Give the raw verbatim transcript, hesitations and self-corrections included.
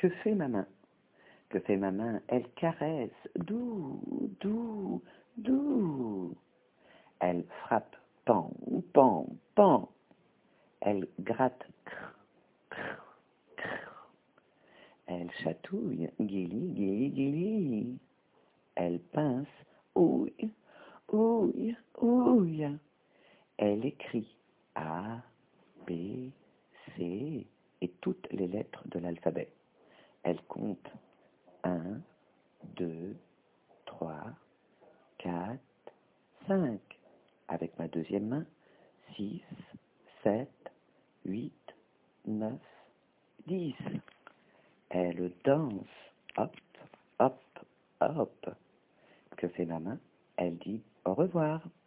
Que fait ma main? Que fait ma main? Elle caresse, doux, doux, doux. Elle frappe, pan, pan, pan. Elle gratte, crr, crr, crr. Elle chatouille, guili, guili, guili. Elle pince, ouille, ouille, ouille. Elle écrit A, B, C et toutes les lettres de l'alphabet. Elle compte un, deux, trois, quatre, cinq. Avec ma deuxième main, six, sept, huit, neuf, dix. Elle danse, hop, hop, hop. Que fait ma main? Elle dit au revoir.